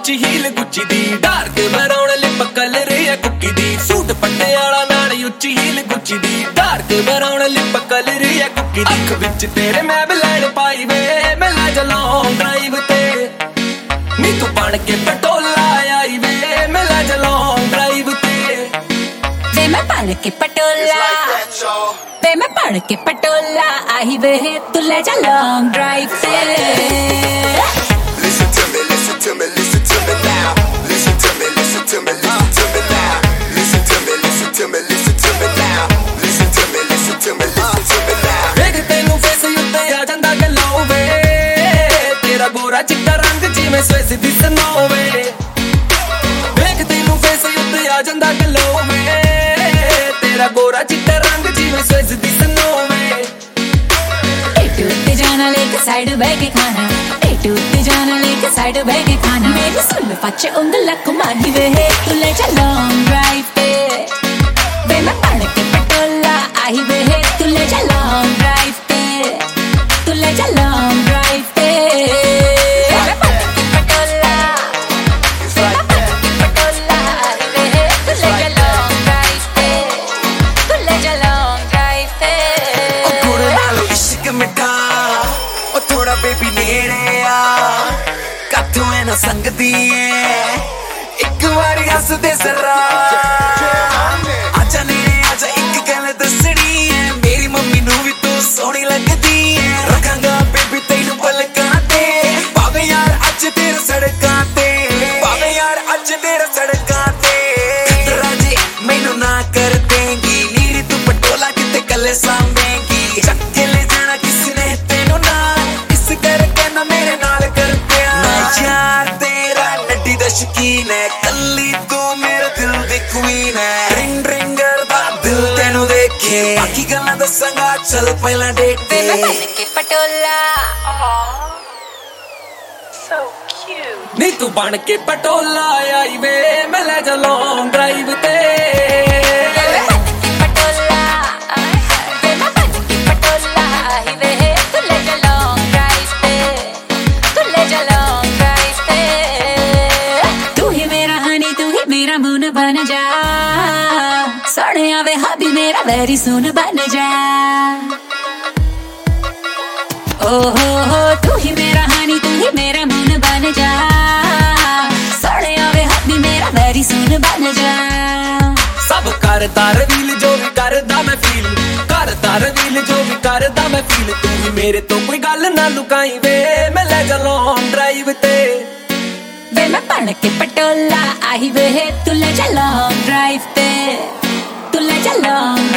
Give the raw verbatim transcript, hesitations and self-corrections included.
ਉੱਚੀ heel Gucci ਦੀ dark brown lip colour ਹੈ ਕੁੱਕੀ ਦੀ ਸੂਟ ਪਟਿਆਲਾ ਨਾਲ ਉੱਚੀ ਹੀਲ ਗੁੱਚੀ ਦੀ ਡਾਰਕ ਬਰਾਊਨ ਲਿਪ ਕਲਰ ਹੈ ਕੁੱਕੀ ਦੀ ਅੱਖ ਵਿੱਚ ਤੇਰੇ ਮੈਂ ਬਲੈਂਡ ਪਾਈ ਵੇ ਮੈਂ ਲੈ ਚਲਾਂ ਡਰਾਈਵ ਤੇ ਨੀ ਤੂੰ ਬਣ ਕੇ ਪਟੋਲਾ ਆਈ ਵੇ ਮੈਂ ਲੈ ਚਲਾਂ ਡਰਾਈਵ ਤੇ ਵੇ ਮੈਂ ਬਣ ਕੇ ਪਟੋਲਾ ਵੇ ਮੈਂ ਬਣ ਕੇ ਪਟੋਲਾ ਆਈ ਵੇ ਤੂੰ ਲੈ ਜਾ ਲੌਂਗ ਡਰਾਈਵ ਤੇ Listen to me, listen to me, listen to me now. Listen to me, listen to me, listen to me now. Listen to me, listen to me, listen to me now. Listen to me, listen to me, listen to me now. ਵੇਖ ਤੈਨੂੰ face ਉੱਤੇ ਆ ਜਾਂਦਾ ਗਲੋ ਵੇ ਤੇਰਾ ਗੋਰਾ ਚਿੱਟਾ ਰੰਗ ਜਿਵੇਂ ਸਵਿਸ ਦੀ ਸਨੋ ਵੇ ਵੇਖ ਤੈਨੂੰ ਫੇਸ ਉੱਤੇ ਆ ਜਾਂਦਾ ਗਲੋ ਵੇ ਤੇਰਾ ਗੋਰਾ ਚਿੱਟਾ ਰੰਗ ਜਿਵੇਂ ਸਵਿਸ ਦੀ ਸਨੋ ਵੇ ਟੇਟੂ ਤੇ ਜਾਣਾ ਲੈ ਕੇ ਸਾਈਡ ਬਹਿ ਕੇ ਖਾਣਾ ਟੇਟੂ ਤੇ ਜਾਣਾ ਲੈ ਕੇ ਸਾਈਡ ਬਹਿ ਕੇ ਖਾਣਾ ਮੇਰੀ ਸੁਣ ਪੱਛੇ ਉਂਗਲਾਂ ਘੁਮਾਈ ਵੇ ਤੂੰ ਲੈ ਜਾ ਲੌਂਗ ਡਰਾਈਵ ਤੇ ਵੇ ਮੈਂ ਬਣ ਕੇ ਪਟੋਲਾ ਆਈ ਵੇ ਤੂੰ ਲੈ ਜਾ ਲੌਂਗ ਡਰਾਈਵ ਤੇ ਤੂੰ ਲੈ ਜਾ ਲੌਂਗ ਡਰਾਈਵ ਤੇ ਮੈਂ ਬਣ ਕੇ ਪਟੋਲਾ ਮੈਂ ਬਣ ਕੇ ਪਟੋਲਾ ਆਈ ਵੇ ਤੂੰ ਲੈ ਜਾ ਲੌਂਗ ਡਰਾਈਵ ਤੇ ਤੂੰ ਲੈ ਜਾ ਲੌਂਗ ਡਰਾਈਵ ਤੇ ਗੁੜ ਨਾਲ ਇਸ਼ਕ ਮਿੱਠਾ ਉਹ ਥੋੜਾ ਬੇਬੀ ਨੇੜੇ ਆ ਕਾਥੋਂ ਐ ਨਾ ਸੰਗਦੀ ਏ ਇੱਕ ਵਾਰੀ ਹੱਸ ਦੇ ਜ਼ਰਾ ਆਜਾ ਨੇੜੇ ਆਜਾ ਇੱਕ ਗੱਲ ਦੱਸਣੀ ਏ ਮੇਰੀ ਮੰਮੀ ਨੂੰ ਵੀ ਤੂੰ ਸੋਹਣੀ ਲੱਗਦੀ ਏ ਰੱਖਾਂਗਾ ਬੇਬੀ ਤੈਨੂੰ ਪਲਕਾਂ ਤੇ ਭਾਵੇਂ ਯਾਰ ਅੱਜ ਤੇਰੇ ਸੜਕਾਂ ਤੇ ਭਾਵੇਂ ਯਾਰ ਅੱਜ ਤੇਰੇ ਸੜਕਾਂ ਤੇ ਰਾਜੀ ਮੈਨੂੰ ਨਾ ਕਰ ਦੇਂਗੀ ਨੀਰੀ ਤੂੰ ਪਟੋਲਾ ਕਿਤੇ ਕੱਲੇ ਸਾਂਭੇਂਗੀ ਚੱਕ ਕੇ ਲੈ ਜਾਣਾ ਕਿਸੇ ਨੇ ਤੈਨੂੰ ਨਾਲ ਇਸ ਕਰਕੇ ਨਾ ਮੇਰੇ ਨਾਲ ਕਰ ਪਿਆ ਮੈਂ ਯਾਰ ਤੇਰਾ ਨੱਡੀ ਦਾ ਸ਼ੌਕੀਨ ਹੈ ਕੱਲੀ ਤੂੰ ਮੇਰੇ ਦਿਲ ਦੀ ਕੁਈਨ ਹੈ ਰਿੰਗ ਰਿੰਗਰ ਦਾ ਦਿਲ ਤੈਨੂੰ ਦੇਖੇ ਬਾਕੀ ਗੱਲਾਂ ਦੱਸਾਂਗਾ ਚੱਲ ਪਹਿਲਾਂ ਡੇਟ ਤੇ ਵੇ ਮੈਂ ਬਣ ਕੇ ਪਟੋਲਾ ਨੀ ਤੂੰ ਬਣ ਕੇ ਪਟੋਲਾ ਆਈ ਵੇ ਮੈਂ ਲੈ ਜਾ ਲੌਂਗ ਡਰਾਈਵ ਤੇ ਵੇ ਮੈਂ ਬਣ ਕੇ ਪਟੋਲਾ ਵੇ ਮੈਂ ਬਣ ਕੇ ਪਟੋਲਾ ਆਈ ਵੇ ਤੂੰ ਲੈ ਜਾ ਲੌਂਗ ਡਰਾਈਵ ਤੇ ਤੂੰ ਲੈ ਜਾ ਲੌਂਗ ਡਰਾਈਵ ਤੇ ਤੂੰ ਹੀ ਮੇਰਾ ਹਨੀ ਤੂੰ ਹੀ ਮੇਰਾ ਮੂਨ ਬਣ ਜਾ ਸੋਹਣਿਆ ਵੇ ਹਾਬੀ ਮੇਰਾ ਵੈਰੀ ਸੂਨ ਬਣ ਜਾ ਓ ਹੋ ਹੋ ਤੂੰ ਹੀ ਮੇਰਾ ਹਨੀ ਤੂੰ ਹੀ ਮੇਰਾ ਮੂਨ ਬਣ ਜਾ ਸੋਹਣਿਆ ਵੇ ਹਾਬੀ ਮੇਰਾ ਵੈਰੀ ਸੂਨ ਬਣ ਜਾ ਸਭ ਕਰਦਾ ਰਵੀਲ ਜੋ ਵੀ ਕਰਦਾ ਮੈਂ ਫੀਲ ਕਰਦਾ ਰਵੀਲ ਜੋ ਵੀ ਕਰਦਾ ਮੈਂ ਫੀਲ ਤੂੰ ਵੀ ਮੇਰੇ ਤੋਂ ਕੋਈ ਗੱਲ ਨਾ ਲੁਕਾਈ ਵੇ ਮੈਂ ਲੈ ਜਾ ਲੌਂਗ ਡਰਾਈਵ ਤੇ ਵੇ ਮੈਂ ਬਣ ਕੇ ਪਟੋਲਾ ਆਈ ਵੇ ਤੂੰ ਲੈ ਜਾ ਲੌਂਗ ਡਰਾਈਵ ਤੇ ਤੂੰ ਲੈ ਜਾ ਲੌਂਗ